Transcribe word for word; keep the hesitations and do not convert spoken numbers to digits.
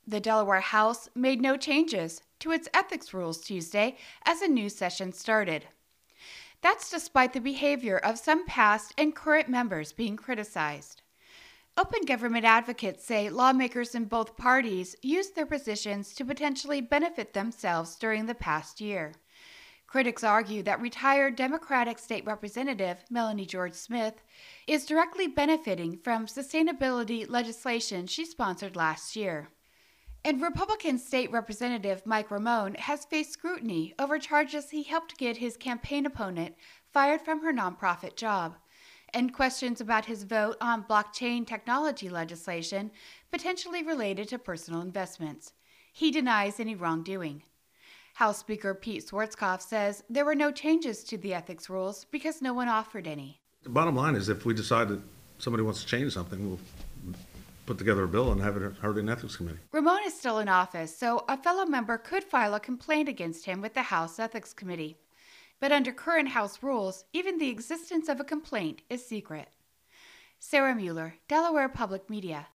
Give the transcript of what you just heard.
The Delaware House made no changes to its ethics rules Tuesday as a new session started. That's despite the behavior of some past and current members being criticized. Open government advocates say lawmakers in both parties used their positions to potentially benefit themselves during the past year. Critics argue that retired Democratic State Representative Melanie George Smith is directly benefiting from sustainability legislation she sponsored last year. And Republican State Representative Mike Ramone has faced scrutiny over charges he helped get his campaign opponent fired from her nonprofit job, and questions about his vote on blockchain technology legislation potentially related to personal investments. He denies any wrongdoing. House Speaker Pete Schwarzkopf says there were no changes to the ethics rules because no one offered any. The bottom line is if we decide that somebody wants to change something, we'll put together a bill and have it heard in ethics committee. Ramone is still in office, so a fellow member could file a complaint against him with the House Ethics Committee. But under current House rules, even the existence of a complaint is secret. Sarah Mueller, Delaware Public Media.